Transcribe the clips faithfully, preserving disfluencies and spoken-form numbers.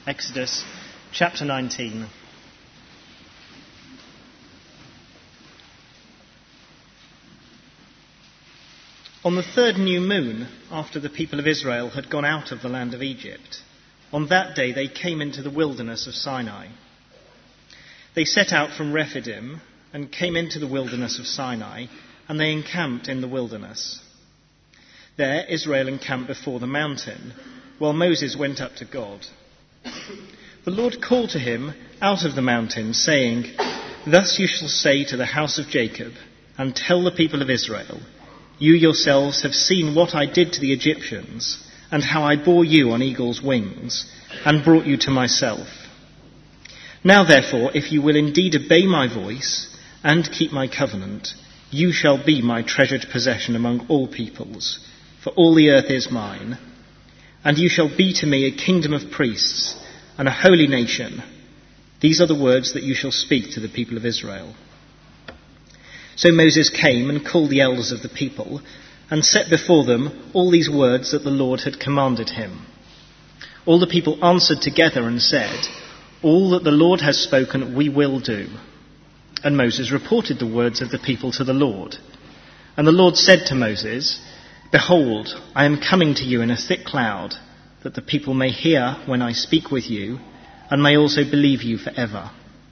Exodus chapter nineteen. On the third new moon, after the people of Israel had gone out of the land of Egypt, on that day they came into the wilderness of Sinai. They set out from Rephidim and came into the wilderness of Sinai, and they encamped in the wilderness. There Israel encamped before the mountain, while Moses went up to God. The Lord called to him out of the mountain, saying, "Thus you shall say to the house of Jacob, and tell the people of Israel, you yourselves have seen what I did to the Egyptians, and how I bore you on eagle's wings, and brought you to myself. Now therefore, if you will indeed obey my voice, and keep my covenant, you shall be my treasured possession among all peoples, for all the earth is mine. And you shall be to me a kingdom of priests, and a holy nation. These are the words that you shall speak to the people of Israel." So Moses came and called the elders of the people, and set before them all these words that the Lord had commanded him. All the people answered together and said, "All that the Lord has spoken we will do." And Moses reported the words of the people to the Lord. And the Lord said to Moses, "Behold, I am coming to you in a thick cloud, that the people may hear when I speak with you, and may also believe you forever."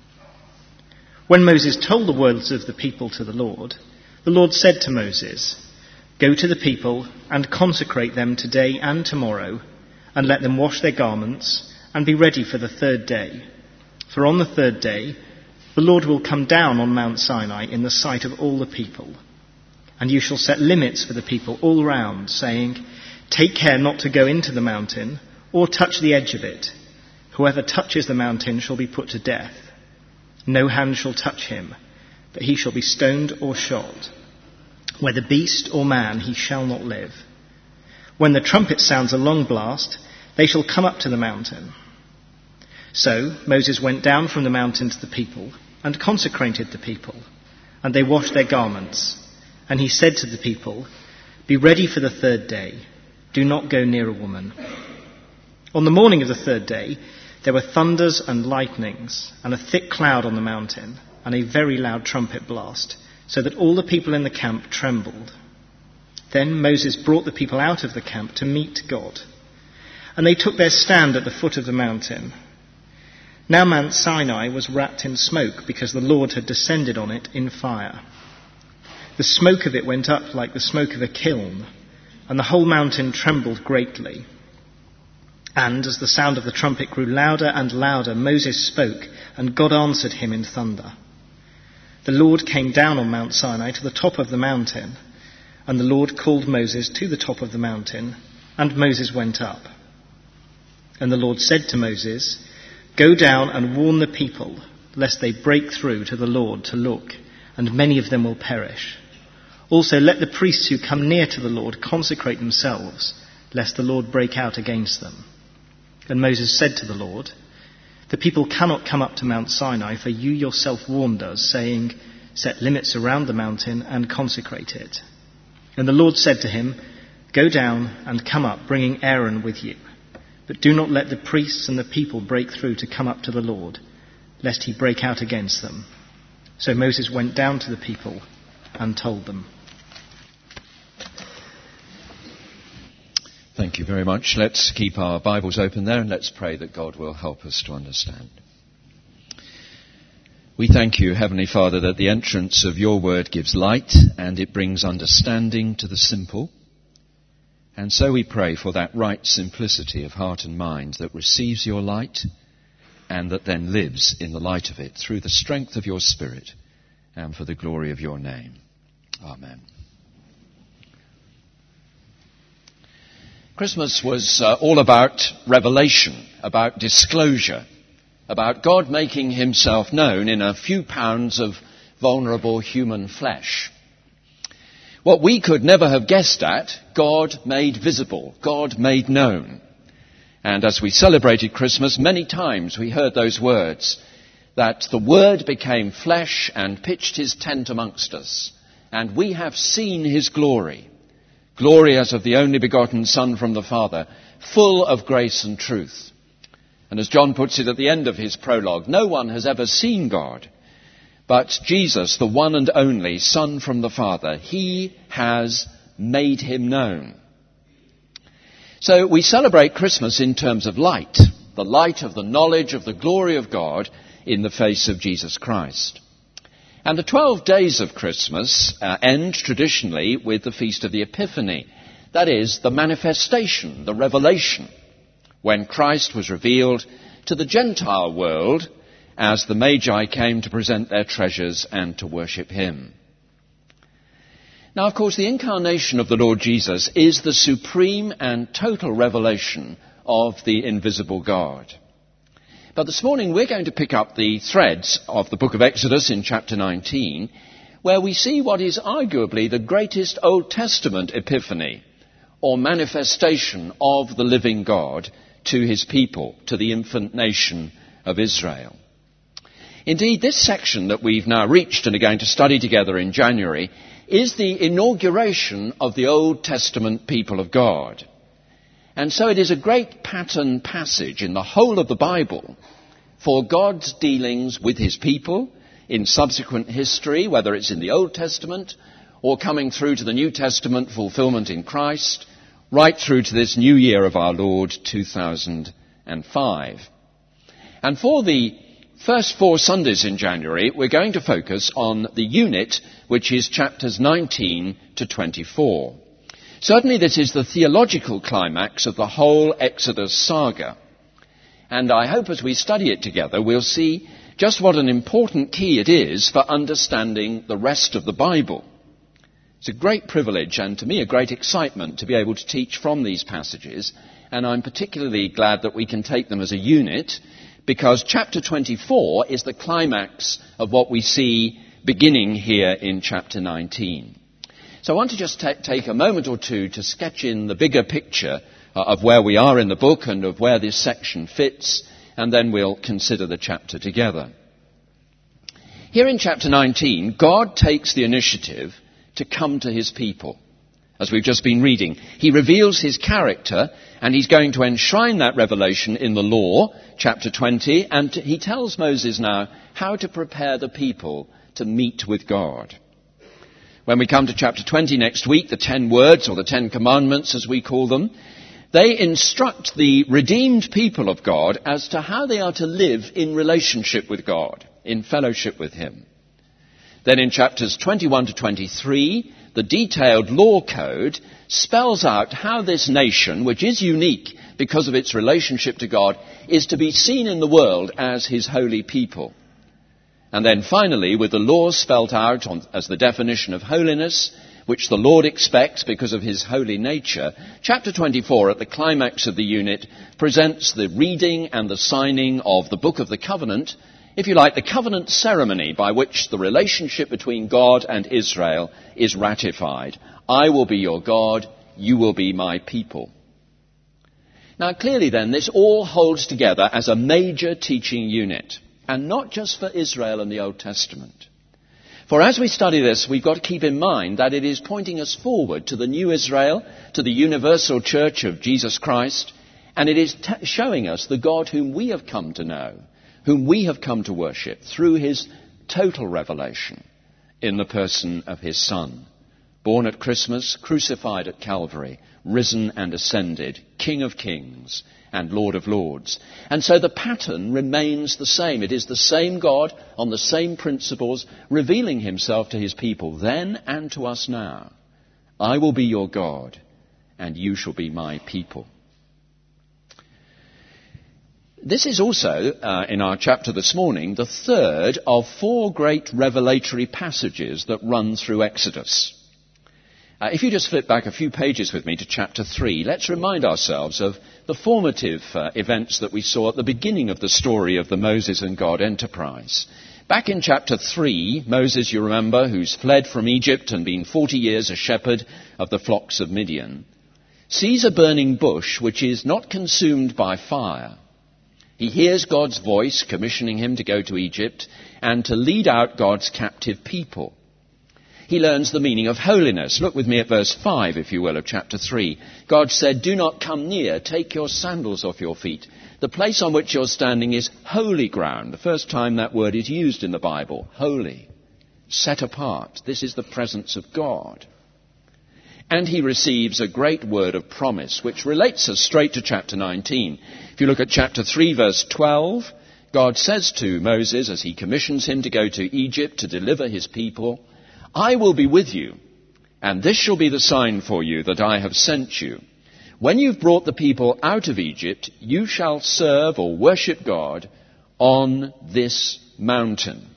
When Moses told the words of the people to the Lord, the Lord said to Moses, "Go to the people and consecrate them today and tomorrow, and let them wash their garments and be ready for the third day. For on the third day the Lord will come down on Mount Sinai in the sight of all the people. And you shall set limits for the people all round, saying, 'Take care not to go into the mountain or touch the edge of it. Whoever touches the mountain shall be put to death. No hand shall touch him, but he shall be stoned or shot. Whether beast or man, he shall not live. When the trumpet sounds a long blast, they shall come up to the mountain.' So Moses went down from the mountain to the people and consecrated the people, and they washed their garments. And he said to the people, 'Be ready for the third day. Do not go near a woman.' On the morning of the third day, there were thunders and lightnings, and a thick cloud on the mountain, and a very loud trumpet blast, so that all the people in the camp trembled. Then Moses brought the people out of the camp to meet God, and they took their stand at the foot of the mountain. Now Mount Sinai was wrapped in smoke, because the Lord had descended on it in fire. The smoke of it went up like the smoke of a kiln, and the whole mountain trembled greatly. And as the sound of the trumpet grew louder and louder, Moses spoke, and God answered him in thunder. The Lord came down on Mount Sinai to the top of the mountain, and the Lord called Moses to the top of the mountain, and Moses went up. And the Lord said to Moses, "Go down and warn the people, lest they break through to the Lord to look, and many of them will perish. Also let the priests who come near to the Lord consecrate themselves, lest the Lord break out against them." And Moses said to the Lord, "The people cannot come up to Mount Sinai, for you yourself warned us, saying, 'Set limits around the mountain and consecrate it.' And the Lord said to him, 'Go down and come up, bringing Aaron with you. But do not let the priests and the people break through to come up to the Lord, lest he break out against them.' So Moses went down to the people and told them." Thank you very much. Let's keep our Bibles open there and let's pray that God will help us to understand. We thank you, Heavenly Father, that the entrance of your word gives light and it brings understanding to the simple. And so we pray for that right simplicity of heart and mind that receives your light and that then lives in the light of it through the strength of your Spirit and for the glory of your name. Amen. Christmas was uh, all about revelation, about disclosure, about God making himself known in a few pounds of vulnerable human flesh. What we could never have guessed at, God made visible, God made known. And as we celebrated Christmas, many times we heard those words, that the Word became flesh and pitched his tent amongst us, and we have seen his glory. Glory as of the only begotten Son from the Father, full of grace and truth. And as John puts it at the end of his prologue, no one has ever seen God, but Jesus, the one and only Son from the Father, he has made him known. So we celebrate Christmas in terms of light, the light of the knowledge of the glory of God in the face of Jesus Christ. And the twelve days of Christmas uh, end traditionally with the Feast of the Epiphany. That is, the manifestation, the revelation, when Christ was revealed to the Gentile world as the Magi came to present their treasures and to worship him. Now, of course, the incarnation of the Lord Jesus is the supreme and total revelation of the invisible God. But this morning we're going to pick up the threads of the book of Exodus in chapter nineteen, where we see what is arguably the greatest Old Testament epiphany, or manifestation of the living God to his people, to the infant nation of Israel. Indeed, this section that we've now reached and are going to study together in January is the inauguration of the Old Testament people of God. And so it is a great pattern passage in the whole of the Bible for God's dealings with his people in subsequent history, whether it's in the Old Testament or coming through to the New Testament fulfillment in Christ, right through to this new year of our Lord, two thousand five. And for the first four Sundays in January, we're going to focus on the unit which is chapters nineteen to twenty-four. Certainly this is the theological climax of the whole Exodus saga. And I hope as we study it together, we'll see just what an important key it is for understanding the rest of the Bible. It's a great privilege and to me a great excitement to be able to teach from these passages. And I'm particularly glad that we can take them as a unit, because chapter twenty-four is the climax of what we see beginning here in chapter nineteen. So I want to just t- take a moment or two to sketch in the bigger picture uh, of where we are in the book and of where this section fits, and then we'll consider the chapter together. Here in chapter nineteen, God takes the initiative to come to his people. As we've just been reading, he reveals his character, and he's going to enshrine that revelation in the law, chapter twenty, and he tells Moses now how to prepare the people to meet with God. When we come to chapter twenty next week, the ten words, or the ten commandments as we call them, they instruct the redeemed people of God as to how they are to live in relationship with God, in fellowship with him. Then in chapters twenty-one to twenty-three, the detailed law code spells out how this nation, which is unique because of its relationship to God, is to be seen in the world as his holy people. And then finally, with the laws spelt out on, as the definition of holiness, which the Lord expects because of his holy nature, chapter twenty-four, at the climax of the unit, presents the reading and the signing of the Book of the Covenant, if you like, the covenant ceremony by which the relationship between God and Israel is ratified. I will be your God, you will be my people. Now clearly then, this all holds together as a major teaching unit, and not just for Israel and the Old Testament. For as we study this, we've got to keep in mind that it is pointing us forward to the new Israel, to the universal church of Jesus Christ, and it is t- showing us the God whom we have come to know, whom we have come to worship through his total revelation in the person of his Son, born at Christmas, crucified at Calvary, risen and ascended, King of kings and Lord of lords. And so the pattern remains the same. It is the same God on the same principles, revealing himself to his people then and to us now. I will be your God, and you shall be my people. This is also, uh, in our chapter this morning, the third of four great revelatory passages that run through Exodus. Uh, if you just flip back a few pages with me to chapter three, let's remind ourselves of the formative uh, events that we saw at the beginning of the story of the Moses and God enterprise. Back in chapter three, Moses, you remember, who's fled from Egypt and been forty years a shepherd of the flocks of Midian, sees a burning bush which is not consumed by fire. He hears God's voice commissioning him to go to Egypt and to lead out God's captive people. He learns the meaning of holiness. Look with me at verse five, if you will, of chapter three. God said, "Do not come near, take your sandals off your feet. The place on which you're standing is holy ground." The first time that word is used in the Bible, holy, set apart. This is the presence of God. And he receives a great word of promise, which relates us straight to chapter nineteen. If you look at chapter three, verse twelve, God says to Moses, as he commissions him to go to Egypt to deliver his people, "I will be with you, and this shall be the sign for you that I have sent you. When you've brought the people out of Egypt, you shall serve or worship God on this mountain."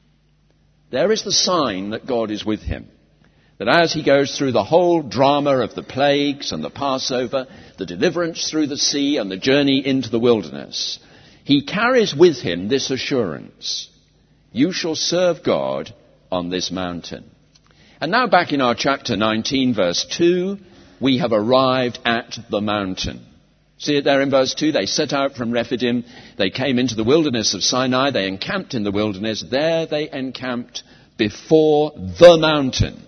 There is the sign that God is with him. That as he goes through the whole drama of the plagues and the Passover, the deliverance through the sea and the journey into the wilderness, he carries with him this assurance: you shall serve God on this mountain. And now back in our chapter nineteen, verse two, we have arrived at the mountain. See it there in verse two? They set out from Rephidim. They came into the wilderness of Sinai. They encamped in the wilderness. There they encamped before the mountain.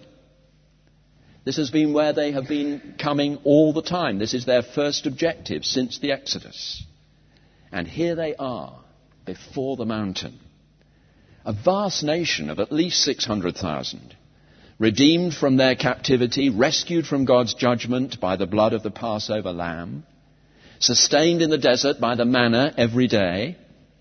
This has been where they have been coming all the time. This is their first objective since the Exodus. And here they are, before the mountain. A vast nation of at least six hundred thousand, redeemed from their captivity, rescued from God's judgment by the blood of the Passover lamb, sustained in the desert by the manna every day,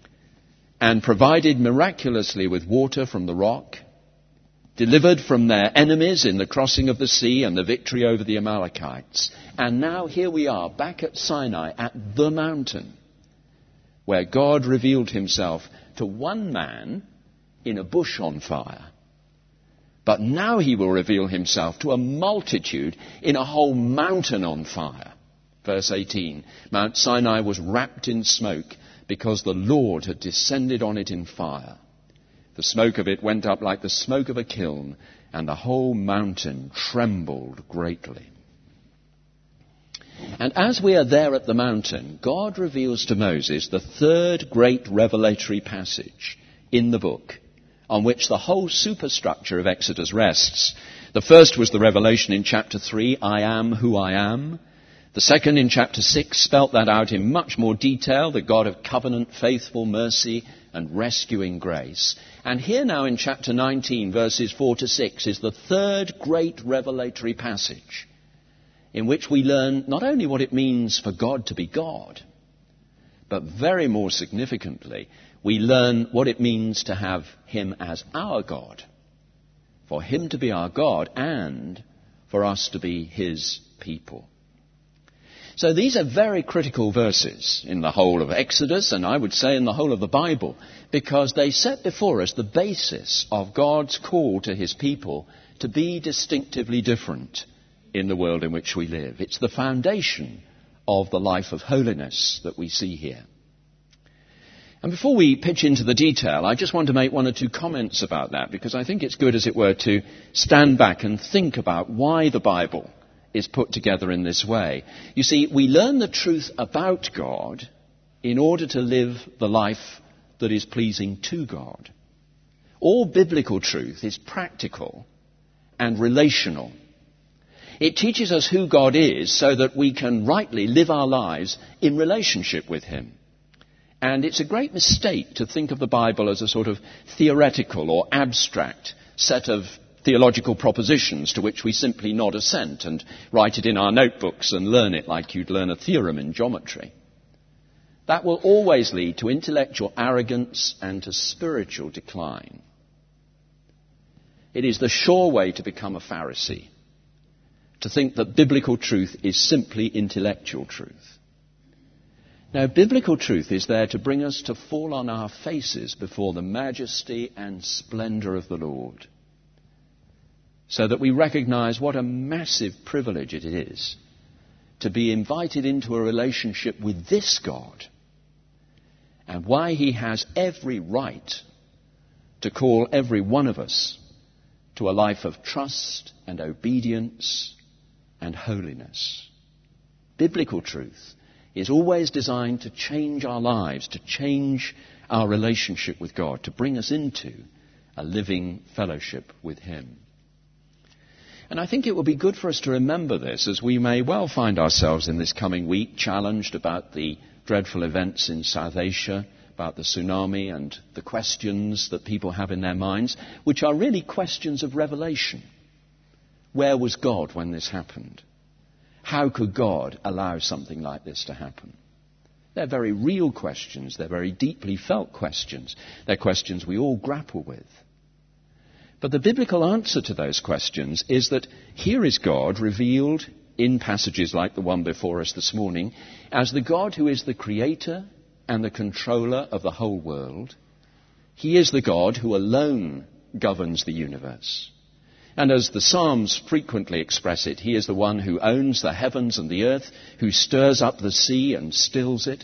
and provided miraculously with water from the rock, delivered from their enemies in the crossing of the sea and the victory over the Amalekites. And now here we are, back at Sinai, at the mountain, where God revealed himself to one man in a bush on fire. But now he will reveal himself to a multitude in a whole mountain on fire. Verse eighteen, Mount Sinai was wrapped in smoke because the Lord had descended on it in fire. The smoke of it went up like the smoke of a kiln, and the whole mountain trembled greatly. And as we are there at the mountain, God reveals to Moses the third great revelatory passage in the book, on which the whole superstructure of Exodus rests. The first was the revelation in chapter three, "I am who I am." The second in chapter six spelt that out in much more detail, the God of covenant, faithful mercy, and rescuing grace. And here now in chapter nineteen, verses four to six, is the third great revelatory passage, in which we learn not only what it means for God to be God, but very more significantly, we learn what it means to have him as our God, for him to be our God and for us to be his people. So these are very critical verses in the whole of Exodus, and I would say in the whole of the Bible, because they set before us the basis of God's call to his people to be distinctively different in the world in which we live. It's the foundation of the life of holiness that we see here. And before we pitch into the detail, I just want to make one or two comments about that, because I think it's good, as it were, to stand back and think about why the Bible is put together in this way. You see, we learn the truth about God in order to live the life that is pleasing to God. All biblical truth is practical and relational. It teaches us who God is so that we can rightly live our lives in relationship with him. And it's a great mistake to think of the Bible as a sort of theoretical or abstract set of theological propositions to which we simply nod assent and write it in our notebooks and learn it like you'd learn a theorem in geometry. That will always lead to intellectual arrogance and to spiritual decline. It is the sure way to become a Pharisee, to think that biblical truth is simply intellectual truth. Now, biblical truth is there to bring us to fall on our faces before the majesty and splendor of the Lord, so that we recognize what a massive privilege it is to be invited into a relationship with this God, and why he has every right to call every one of us to a life of trust and obedience and holiness. Biblical truth is always designed to change our lives, to change our relationship with God, to bring us into a living fellowship with him. And I think it will be good for us to remember this, as we may well find ourselves in this coming week challenged about the dreadful events in South Asia, about the tsunami and the questions that people have in their minds, which are really questions of revelation. Where was God when this happened? How could God allow something like this to happen? They're very real questions. They're very deeply felt questions. They're questions we all grapple with. But the biblical answer to those questions is that here is God revealed in passages like the one before us this morning as the God who is the creator and the controller of the whole world. He is the God who alone governs the universe. And as the Psalms frequently express it, he is the one who owns the heavens and the earth, who stirs up the sea and stills it.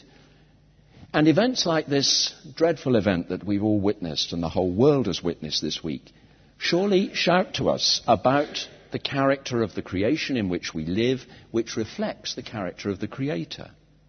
And events like this dreadful event that we've all witnessed and the whole world has witnessed this week surely shout to us about the character of the creation in which we live, which reflects the character of the Creator.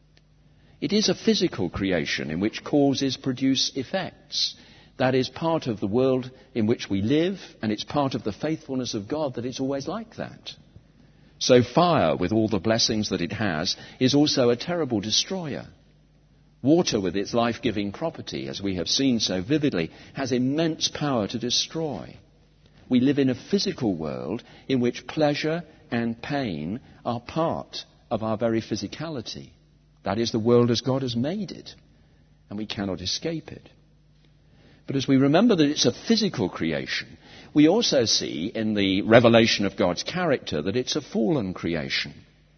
It is a physical creation in which causes produce effects. That is part of the world in which we live, and it's part of the faithfulness of God that it's always like that. So fire, with all the blessings that it has, is also a terrible destroyer. Water, with its life-giving property, as we have seen so vividly, has immense power to destroy. We live in a physical world in which pleasure and pain are part of our very physicality. That is the world as God has made it, and we cannot escape it. But as we remember that it's a physical creation, we also see in the revelation of God's character that it's a fallen creation.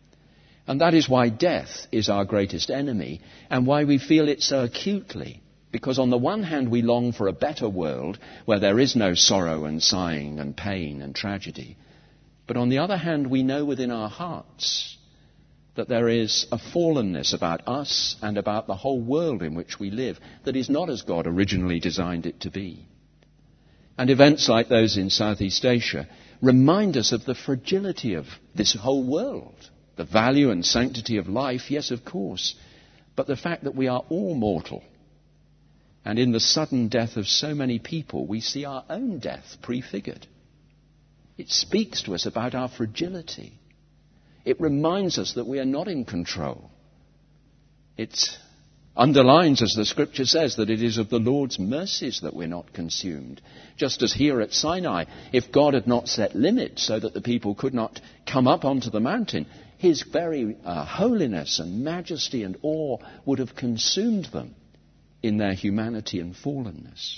And that is why death is our greatest enemy and why we feel it so acutely. Because on the one hand we long for a better world where there is no sorrow and sighing and pain and tragedy. But on the other hand we know within our hearts that there is a fallenness about us and about the whole world in which we live that is not as God originally designed it to be. And events like those in Southeast Asia remind us of the fragility of this whole world. The value and sanctity of life, yes, of course, but the fact that we are all mortal. And in the sudden death of so many people, we see our own death prefigured. It speaks to us about our fragility. It reminds us that we are not in control. It underlines, as the Scripture says, that it is of the Lord's mercies that we're not consumed. Just as here at Sinai, if God had not set limits so that the people could not come up onto the mountain, his very uh, holiness and majesty and awe would have consumed them in their humanity and fallenness.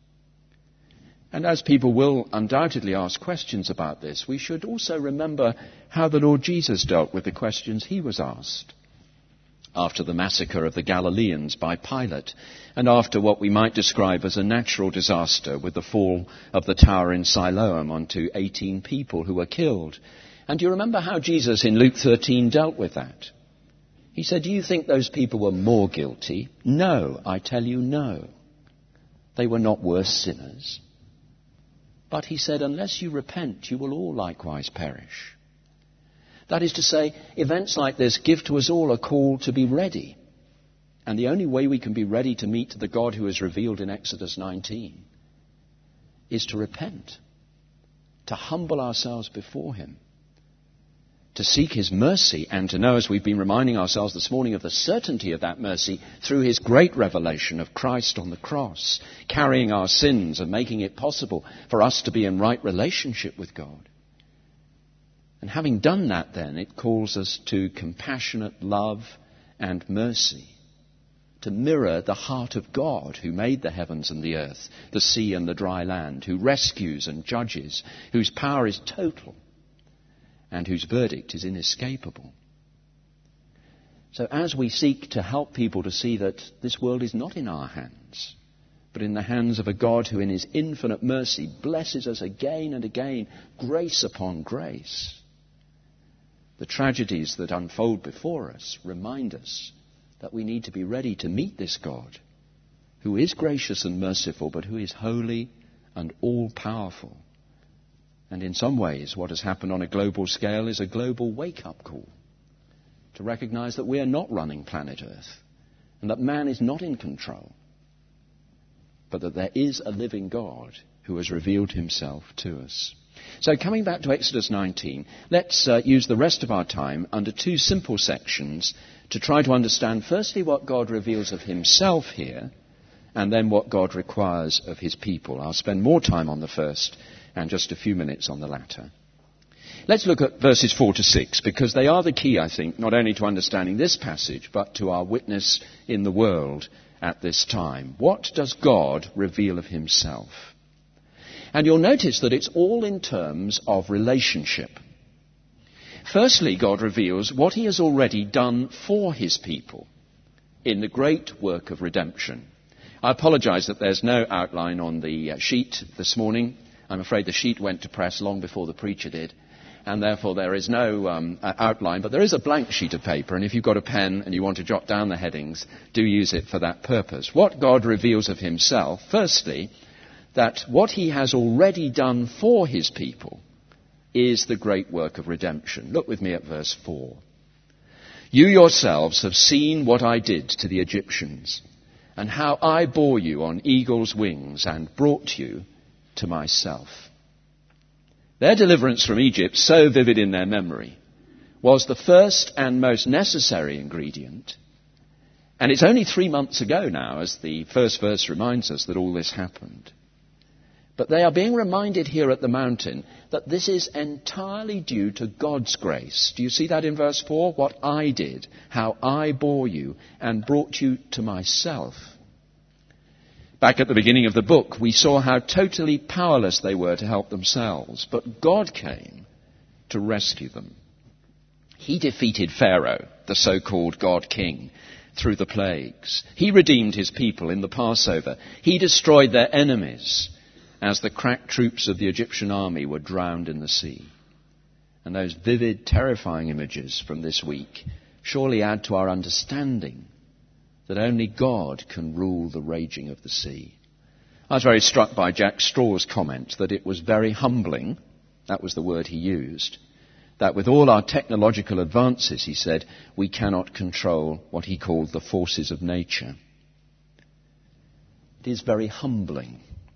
And as people will undoubtedly ask questions about this, we should also remember how the Lord Jesus dealt with the questions he was asked after the massacre of the Galileans by Pilate and after what we might describe as a natural disaster with the fall of the tower in Siloam onto eighteen people who were killed. And do you remember how Jesus in Luke thirteen dealt with that? He said, do you think those people were more guilty? No, I tell you no. They were not worse sinners. But he said, unless you repent, you will all likewise perish. That is to say, events like this give to us all a call to be ready. And the only way we can be ready to meet the God who is revealed in Exodus nineteen is to repent, to humble ourselves before him, to seek his mercy and to know, as we've been reminding ourselves this morning, of the certainty of that mercy through his great revelation of Christ on the cross, carrying our sins and making it possible for us to be in right relationship with God. And having done that, then, it calls us to compassionate love and mercy, to mirror the heart of God who made the heavens and the earth, the sea and the dry land, who rescues and judges, whose power is total, and whose verdict is inescapable. So as we seek to help people to see that this world is not in our hands, but in the hands of a God who in his infinite mercy blesses us again and again, grace upon grace, the tragedies that unfold before us remind us that we need to be ready to meet this God, who is gracious and merciful, but who is holy and all-powerful. And in some ways, what has happened on a global scale is a global wake-up call to recognize that we are not running planet Earth and that man is not in control, but that there is a living God who has revealed himself to us. So coming back to Exodus nineteen, let's uh, use the rest of our time under two simple sections to try to understand firstly what God reveals of himself here, and then what God requires of his people. I'll spend more time on the first and just a few minutes on the latter. Let's look at verses four to six, because they are the key, I think, not only to understanding this passage, but to our witness in the world at this time. What does God reveal of himself? And you'll notice that it's all in terms of relationship. Firstly, God reveals what he has already done for his people in the great work of redemption. I apologize that there's no outline on the sheet this morning. I'm afraid the sheet went to press long before the preacher did, and therefore there is no um, outline, but there is a blank sheet of paper, and if you've got a pen and you want to jot down the headings, do use it for that purpose. What God reveals of himself, firstly, that what he has already done for his people is the great work of redemption. Look with me at verse four. You yourselves have seen what I did to the Egyptians, and how I bore you on eagle's wings and brought you to myself. Their deliverance from Egypt, so vivid in their memory, was the first and most necessary ingredient. And it's only three months ago now, as the first verse reminds us, that all this happened. But they are being reminded here at the mountain that this is entirely due to God's grace. Do you see that in verse four? What I did, how I bore you and brought you to myself. Back at the beginning of the book, we saw how totally powerless they were to help themselves. But God came to rescue them. He defeated Pharaoh, the so-called God King, through the plagues. He redeemed his people in the Passover. He destroyed their enemies as the crack troops of the Egyptian army were drowned in the sea. And those vivid, terrifying images from this week surely add to our understanding that only God can rule the raging of the sea. I was very struck by Jack Straw's comment that it was very humbling, that was the word he used, that with all our technological advances, he said, we cannot control what he called the forces of nature. It is very humbling.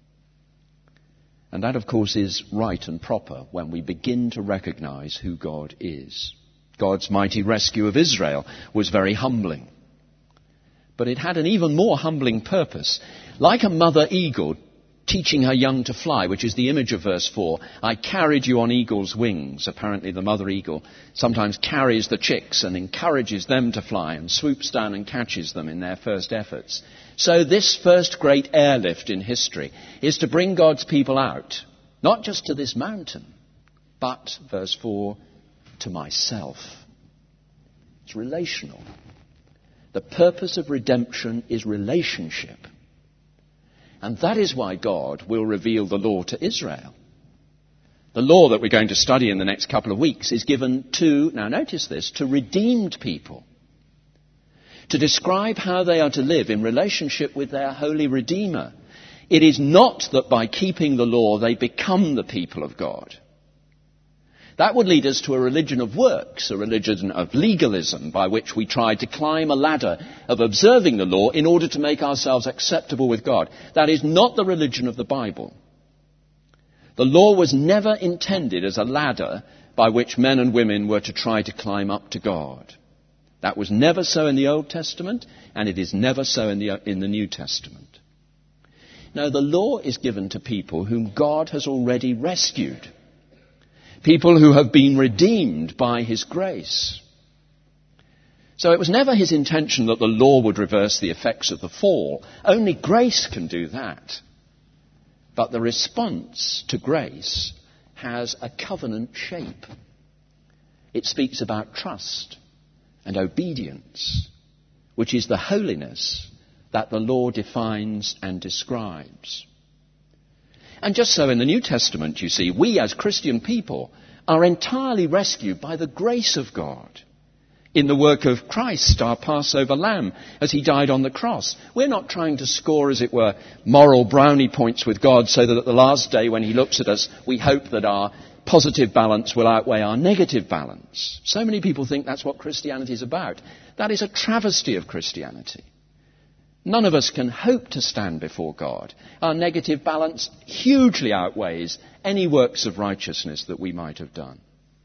And that, of course, is right and proper when we begin to recognize who God is. God's mighty rescue of Israel was very humbling. But it had an even more humbling purpose. Like a mother eagle teaching her young to fly, which is the image of verse four, I carried you on eagle's wings. Apparently the mother eagle sometimes carries the chicks and encourages them to fly and swoops down and catches them in their first efforts. So this first great airlift in history is to bring God's people out, not just to this mountain, but, verse four, to myself. It's relational. The purpose of redemption is relationship. And that is why God will reveal the law to Israel. The law that we're going to study in the next couple of weeks is given to, now notice this, to redeemed people, to describe how they are to live in relationship with their holy Redeemer. It is not that by keeping the law they become the people of God. That would lead us to a religion of works, a religion of legalism, by which we try to climb a ladder of observing the law in order to make ourselves acceptable with God. That is not the religion of the Bible. The law was never intended as a ladder by which men and women were to try to climb up to God. That was never so in the Old Testament, and it is never so in the, in the New Testament. No, the law is given to people whom God has already rescued. People who have been redeemed by his grace. So it was never his intention that the law would reverse the effects of the fall. Only grace can do that. But the response to grace has a covenant shape. It speaks about trust and obedience, which is the holiness that the law defines and describes. And just so in the New Testament, you see, we as Christian people are entirely rescued by the grace of God in the work of Christ, our Passover lamb, as he died on the cross. We're not trying to score, as it were, moral brownie points with God so that at the last day when he looks at us, we hope that our positive balance will outweigh our negative balance. So many people think that's what Christianity is about. That is a travesty of Christianity. None of us can hope to stand before God. Our negative balance hugely outweighs any works of righteousness that we might have done.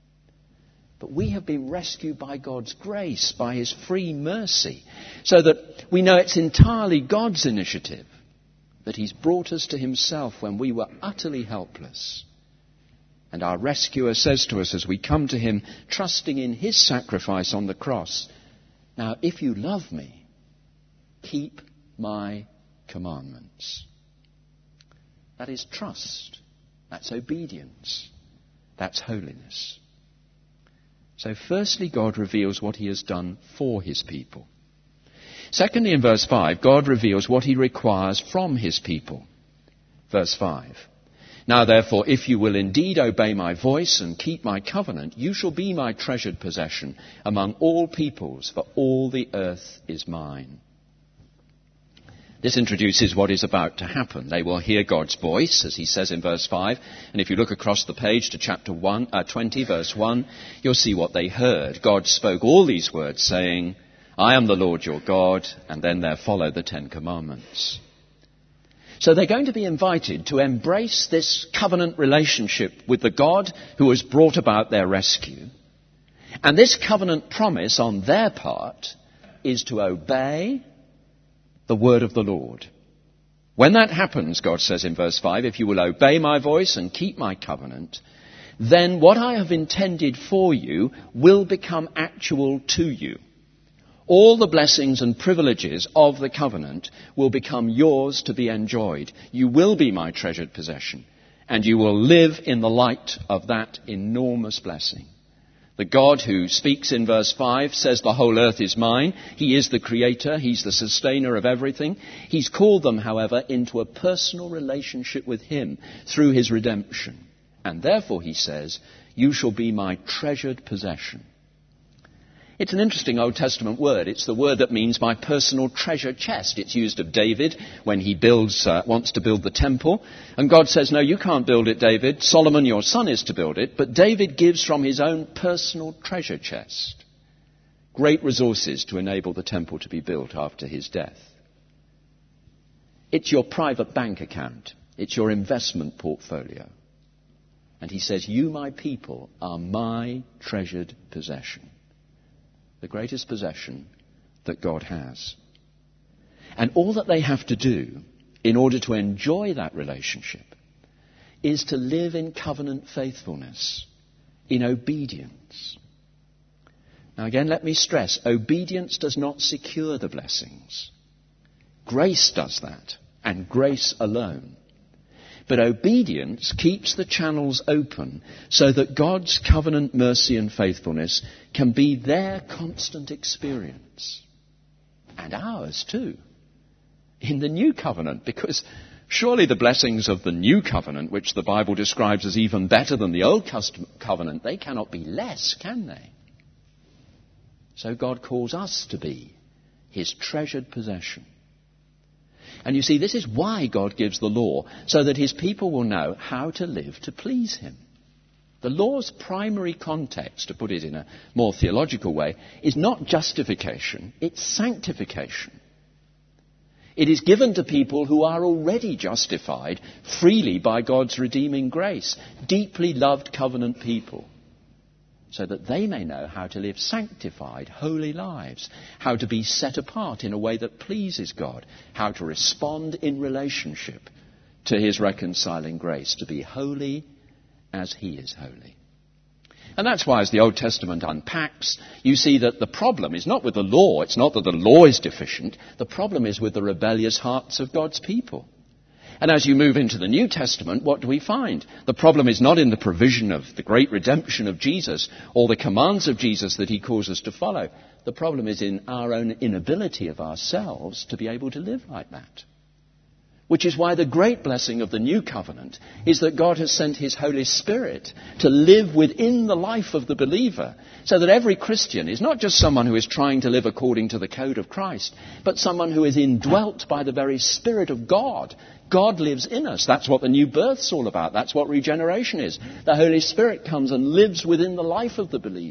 But we have been rescued by God's grace, by his free mercy, so that we know it's entirely God's initiative, that he's brought us to himself when we were utterly helpless. And our rescuer says to us as we come to him, trusting in his sacrifice on the cross, "Now, if you love me, keep my commandments." That is trust. That's obedience. That's holiness. So firstly, God reveals what he has done for his people. Secondly, in verse five, God reveals what he requires from his people. Verse five, "Now therefore, if you will indeed obey my voice and keep my covenant, you shall be my treasured possession among all peoples, for all the earth is mine." This introduces what is about to happen. They will hear God's voice, as he says in verse five. And if you look across the page to chapter one, uh, twenty, verse one, you'll see what they heard. God spoke all these words, saying, "I am the Lord your God," and then there follow the Ten Commandments. So they're going to be invited to embrace this covenant relationship with the God who has brought about their rescue. And this covenant promise on their part is to obey the word of the Lord. When that happens, God says in verse five, "If you will obey my voice and keep my covenant, then what I have intended for you will become actual to you. All the blessings and privileges of the covenant will become yours to be enjoyed. You will be my treasured possession, and you will live in the light of that enormous blessing." The God who speaks in verse five says the whole earth is mine. He is the creator. He's the sustainer of everything. He's called them, however, into a personal relationship with him through his redemption. And therefore, he says, "You shall be my treasured possession." It's an interesting Old Testament word. It's the word that means my personal treasure chest. It's used of David when he builds, uh, wants to build the temple. And God says, "No, you can't build it, David. Solomon, your son, is to build it." But David gives from his own personal treasure chest great resources to enable the temple to be built after his death. It's your private bank account. It's your investment portfolio. And he says, "You, my people, are my treasured possession." The greatest possession that God has. And all that they have to do in order to enjoy that relationship is to live in covenant faithfulness, in obedience. Now again, let me stress, obedience does not secure the blessings. Grace does that, and grace alone. But obedience keeps the channels open so that God's covenant mercy and faithfulness can be their constant experience. And ours too. In the new covenant, because surely the blessings of the new covenant, which the Bible describes as even better than the old covenant, they cannot be less, can they? So God calls us to be his treasured possession. And you see, this is why God gives the law, so that his people will know how to live to please him. The law's primary context, to put it in a more theological way, is not justification, it's sanctification. It is given to people who are already justified freely by God's redeeming grace, deeply loved covenant people, so that they may know how to live sanctified, holy lives, how to be set apart in a way that pleases God, how to respond in relationship to his reconciling grace, to be holy as he is holy. And that's why, as the Old Testament unpacks, you see that the problem is not with the law. It's not that the law is deficient. The problem is with the rebellious hearts of God's people. And as you move into the New Testament, what do we find? The problem is not in the provision of the great redemption of Jesus or the commands of Jesus that he calls us to follow. The problem is in our own inability of ourselves to be able to live like that. Which is why the great blessing of the New Covenant is that God has sent his Holy Spirit to live within the life of the believer, so that every Christian is not just someone who is trying to live according to the code of Christ, but someone who is indwelt by the very Spirit of God. God lives in us. That's what the new birth's all about. That's what regeneration is. The Holy Spirit comes and lives within the life of the believer,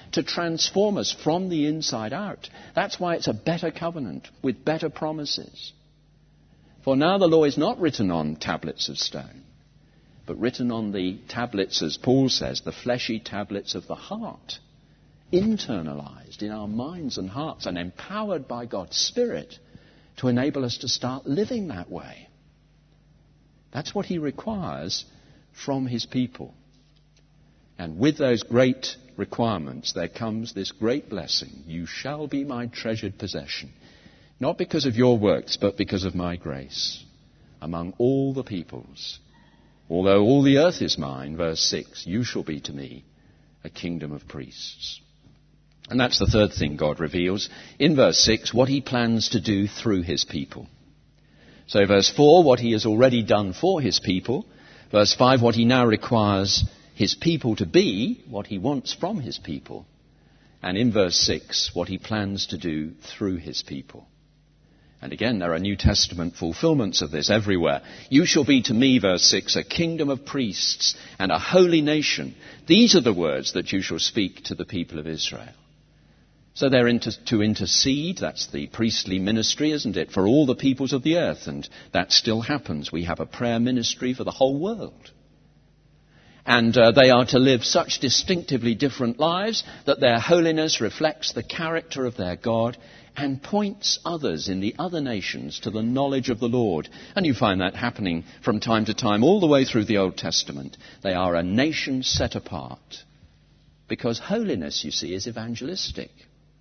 to transform us from the inside out. That's why it's a better covenant with better promises. For now the law is not written on tablets of stone, but written on the tablets, as Paul says, the fleshy tablets of the heart, internalized in our minds and hearts and empowered by God's Spirit to enable us to start living that way. That's what he requires from his people. And with those great requirements, there comes this great blessing. You shall be my treasured possession, not because of your works, but because of my grace, among all the peoples. Although all the earth is mine, verse six, you shall be to me a kingdom of priests. And that's the third thing God reveals in verse six, what he plans to do through his people. So verse four, what he has already done for his people. Verse five, what he now requires his people to be, what he wants from his people. And in verse six, what he plans to do through his people. And again, there are New Testament fulfillments of this everywhere. You shall be to me, verse six, a kingdom of priests and a holy nation. These are the words that you shall speak to the people of Israel. So they're inter- to intercede, that's the priestly ministry, isn't it, for all the peoples of the earth. And that still happens. We have a prayer ministry for the whole world. And uh, they are to live such distinctively different lives that their holiness reflects the character of their God and points others in the other nations to the knowledge of the Lord. And you find that happening from time to time all the way through the Old Testament. They are a nation set apart. Because holiness, you see, is evangelistic.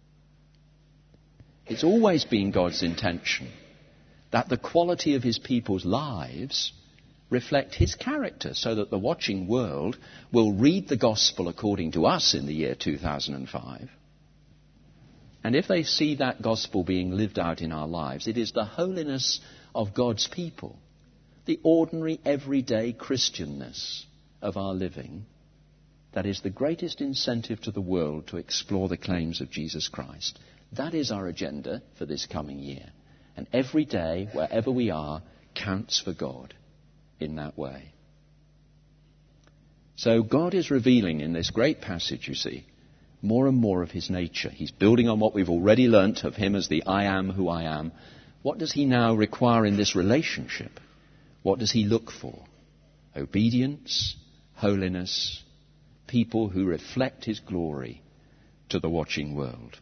It's always been God's intention that the quality of his people's lives reflect his character, so that the watching world will read the gospel according to us in the year two thousand five. And if they see that gospel being lived out in our lives, it is the holiness of God's people, the ordinary, everyday Christianness of our living, that is the greatest incentive to the world to explore the claims of Jesus Christ. That is our agenda for this coming year. And every day, wherever we are, counts for God in that way. So God is revealing in this great passage, you see, more and more of his nature. He's building on what we've already learnt of him as the I am who I am. What does he now require in this relationship? What does he look for? Obedience, holiness, people who reflect his glory to the watching world.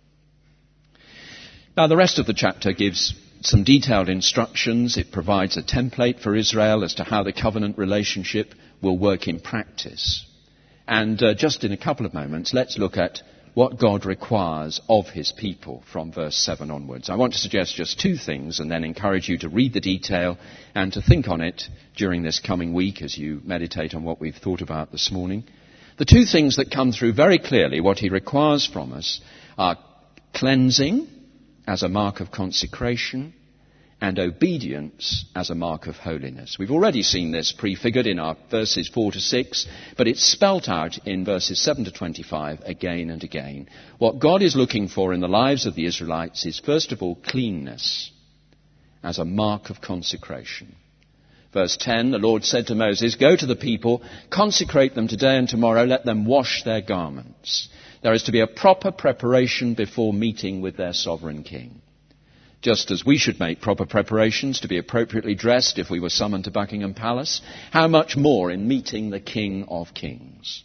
Now, the rest of the chapter gives some detailed instructions. It provides a template for Israel as to how the covenant relationship will work in practice. And uh, just in a couple of moments, let's look at what God requires of his people from verse seven onwards. I want to suggest just two things and then encourage you to read the detail and to think on it during this coming week as you meditate on what we've thought about this morning. The two things that come through very clearly, what he requires from us, are cleansing as a mark of consecration, and obedience as a mark of holiness. We've already seen this prefigured in our verses four to six, but it's spelt out in verses seven to twenty-five again and again. What God is looking for in the lives of the Israelites is, first of all, cleanness as a mark of consecration. Verse ten, the Lord said to Moses, "Go to the people, consecrate them today and tomorrow, let them wash their garments." There is to be a proper preparation before meeting with their sovereign king. Just as we should make proper preparations to be appropriately dressed if we were summoned to Buckingham Palace, how much more in meeting the King of Kings?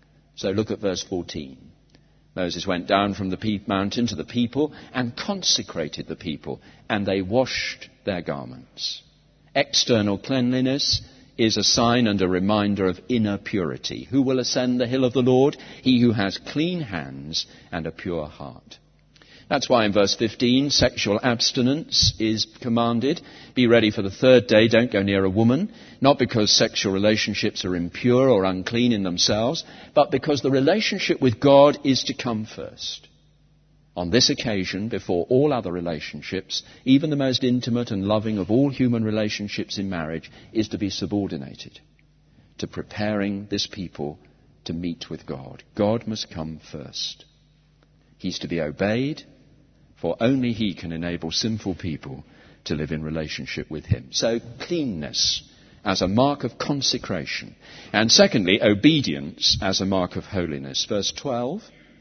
So look at verse fourteen. Moses went down from the mountain to the people and consecrated the people, and they washed their garments. External cleanliness is a sign and a reminder of inner purity. Who will ascend the hill of the Lord? He who has clean hands and a pure heart. That's why in verse fifteen, sexual abstinence is commanded. Be ready for the third day, don't go near a woman. Not because sexual relationships are impure or unclean in themselves, but because the relationship with God is to come first. On this occasion, before all other relationships, even the most intimate and loving of all human relationships in marriage, is to be subordinated to preparing this people to meet with God. God must come first. He's to be obeyed, for only he can enable sinful people to live in relationship with him. So cleanness as a mark of consecration. And secondly, obedience as a mark of holiness. Verse twelve,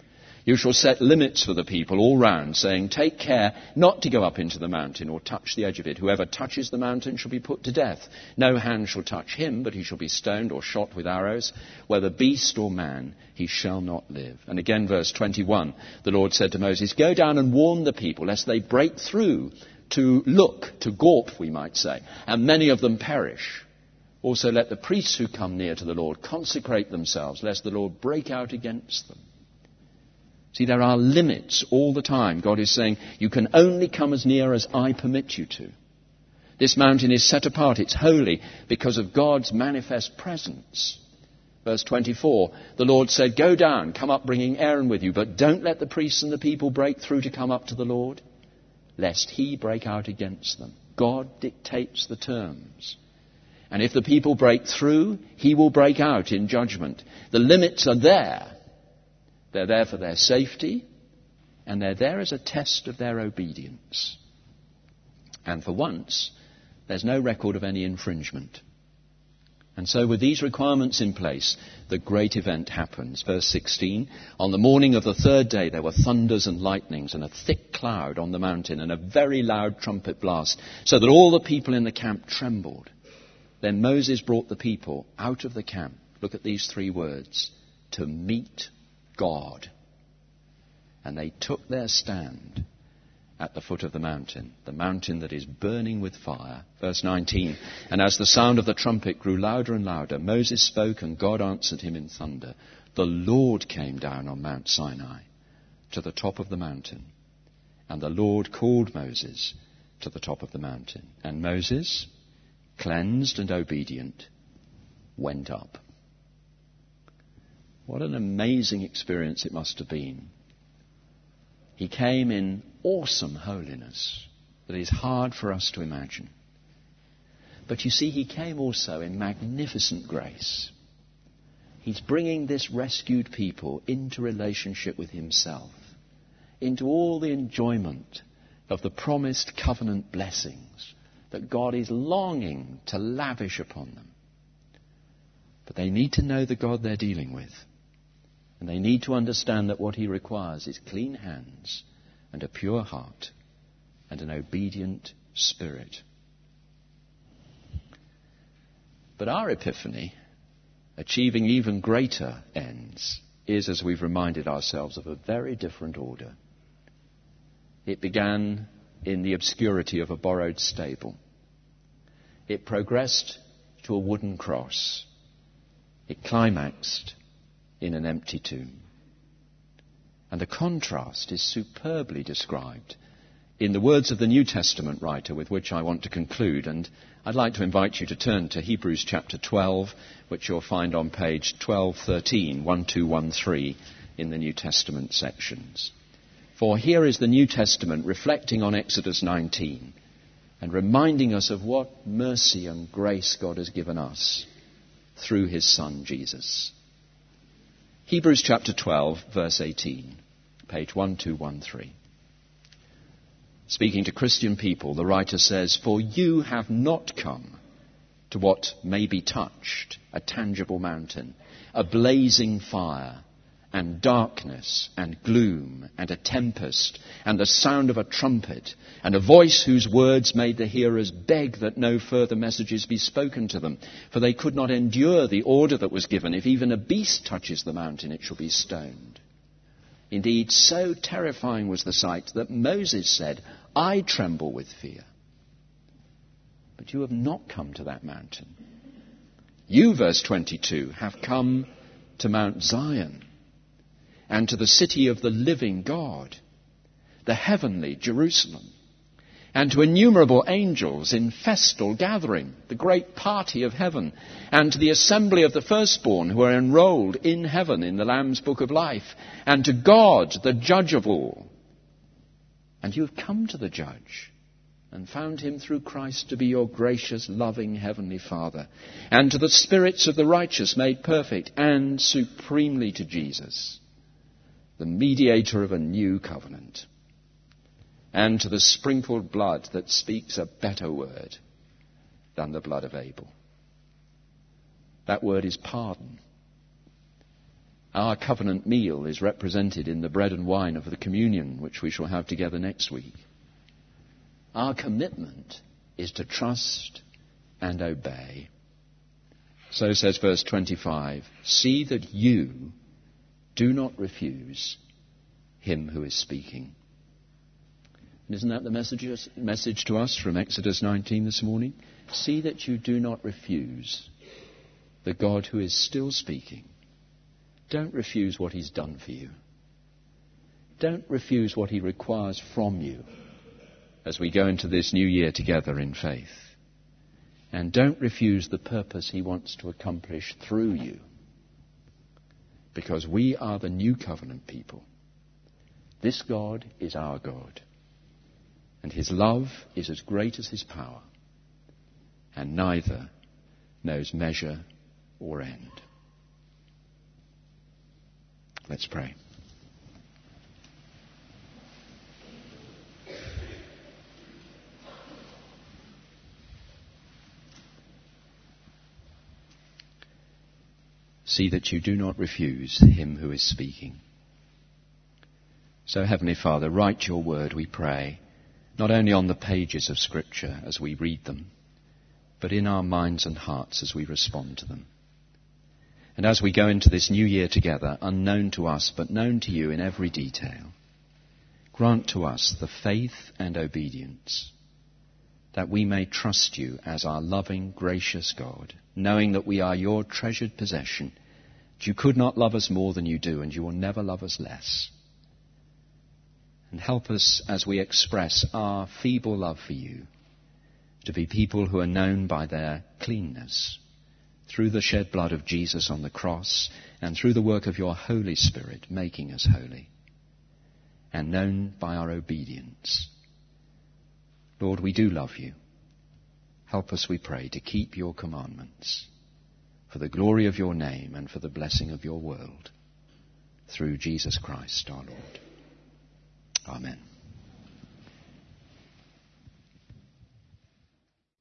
You shall set limits for the people all round, saying, take care not to go up into the mountain or touch the edge of it. Whoever touches the mountain shall be put to death. No hand shall touch him, but he shall be stoned or shot with arrows. Whether beast or man, he shall not live. And again, verse twenty-one, the Lord said to Moses, go down and warn the people, lest they break through to look, to gawp, we might say, and many of them perish. Also let the priests who come near to the Lord consecrate themselves, lest the Lord break out against them. See, there are limits all the time. God is saying, you can only come as near as I permit you to. This mountain is set apart. It's holy because of God's manifest presence. Verse twenty-four, the Lord said, go down, come up bringing Aaron with you, but don't let the priests and the people break through to come up to the Lord, lest he break out against them. God dictates the terms. And if the people break through, he will break out in judgment. The limits are there. They're there for their safety, and they're there as a test of their obedience. And for once, there's no record of any infringement. And so with these requirements in place, the great event happens. Verse sixteen, on the morning of the third day there were thunders and lightnings and a thick cloud on the mountain and a very loud trumpet blast, so that all the people in the camp trembled. Then Moses brought the people out of the camp. Look at these three words, to meet God. And they took their stand at the foot of the mountain, the mountain that is burning with fire. Verse nineteen, and as the sound of the trumpet grew louder and louder, Moses spoke and God answered him in thunder. The Lord came down on Mount Sinai to the top of the mountain, and the Lord called Moses to the top of the mountain. And Moses, cleansed and obedient, went up. What an amazing experience it must have been. He came in awesome holiness that is hard for us to imagine. But you see, he came also in magnificent grace. He's bringing this rescued people into relationship with himself, into all the enjoyment of the promised covenant blessings that God is longing to lavish upon them. But they need to know the God they're dealing with. And they need to understand that what he requires is clean hands and a pure heart and an obedient spirit. But our epiphany, achieving even greater ends, is, as we've reminded ourselves, of a very different order. It began in the obscurity of a borrowed stable. It progressed to a wooden cross. It climaxed in an empty tomb. And the contrast is superbly described in the words of the New Testament writer with which I want to conclude. And I'd like to invite you to turn to Hebrews chapter twelve, which you'll find on page twelve thirteen, twelve thirteen in the New Testament sections. For here is the New Testament reflecting on Exodus nineteen and reminding us of what mercy and grace God has given us through his Son, Jesus. Hebrews chapter twelve, verse eighteen, page twelve thirteen. Speaking to Christian people, the writer says, for you have not come to what may be touched, a tangible mountain, a blazing fire, and darkness, and gloom, and a tempest, and the sound of a trumpet, and a voice whose words made the hearers beg that no further messages be spoken to them, for they could not endure the order that was given, if even a beast touches the mountain, it shall be stoned. Indeed, so terrifying was the sight that Moses said, I tremble with fear. But you have not come to that mountain. You, verse twenty-two, have come to Mount Zion, and to the city of the living God, the heavenly Jerusalem, and to innumerable angels in festal gathering, the great party of heaven, and to the assembly of the firstborn who are enrolled in heaven in the Lamb's book of life, and to God, the judge of all. And you have come to the judge, and found him through Christ to be your gracious, loving heavenly Father, and to the spirits of the righteous made perfect, and supremely to Jesus, the mediator of a new covenant, and to the sprinkled blood that speaks a better word than the blood of Abel. That word is pardon. Our covenant meal is represented in the bread and wine of the communion which we shall have together next week. Our commitment is to trust and obey. So says verse twenty-five, see that you do not refuse him who is speaking. And isn't that the message, message to us from Exodus nineteen this morning? See that you do not refuse the God who is still speaking. Don't refuse what he's done for you. Don't refuse what he requires from you as we go into this new year together in faith. And don't refuse the purpose he wants to accomplish through you. Because we are the new covenant people. This God is our God. And his love is as great as his power. And neither knows measure or end. Let's pray. See that you do not refuse him who is speaking. So, Heavenly Father, write your word, we pray, not only on the pages of Scripture as we read them, but in our minds and hearts as we respond to them. And as we go into this new year together, unknown to us, but known to you in every detail, grant to us the faith and obedience that we may trust you as our loving, gracious God, knowing that we are your treasured possession, that you could not love us more than you do, and you will never love us less. And help us as we express our feeble love for you to be people who are known by their cleanness through the shed blood of Jesus on the cross and through the work of your Holy Spirit making us holy, and known by our obedience. Lord, we do love you. Help us, we pray, to keep your commandments for the glory of your name and for the blessing of your world. Through Jesus Christ our Lord. Amen.